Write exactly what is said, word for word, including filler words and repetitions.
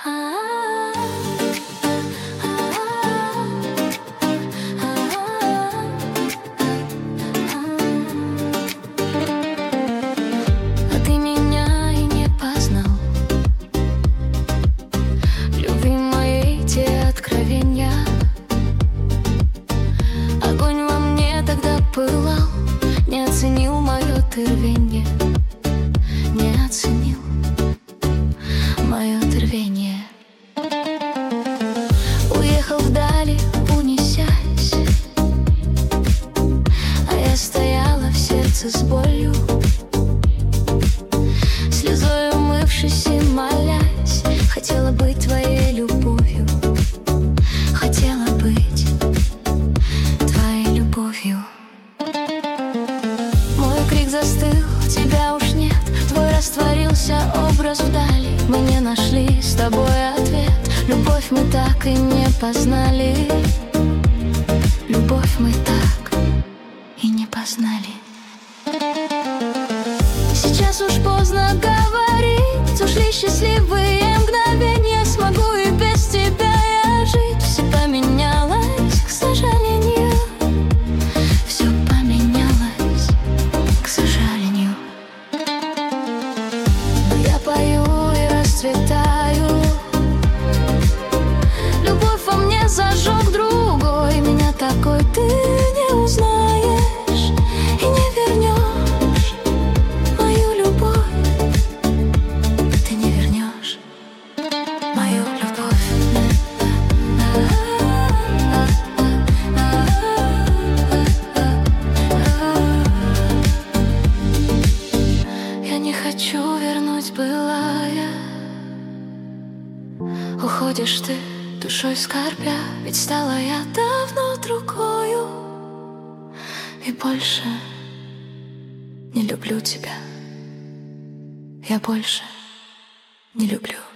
ты меня и не познал. Любви моей те откровения. Огонь во мне тогда пылал. Не оценил мое ты рвенье. Не оценил мое ты рвенье. Уехал вдали, унесясь, а я стояла в сердце с болью, слезой умывшись и молясь. Хотела быть твоей любовью, хотела быть твоей любовью. Мой крик застыл, тебя уж нет. Твой растворился образ вдали. Мы не нашли с тобой ответ. Любовь мы так и не познали. Любовь мы так и не познали. Сейчас уж поздно говорить. Ушли счастливые мгновения. Смогу и без тебя я жить. Все поменялось, к сожалению. Все поменялось, к сожалению. Но я пою и расцветаю. Любовь во мне зажег другой. Меня такой ты не узнаешь и не вернешь. Мою любовь ты не вернешь. Мою любовь. Я не хочу вернуть былое. Уходишь ты, душой скорбя, ведь стала я давно другою. И больше не люблю тебя. Я больше не люблю.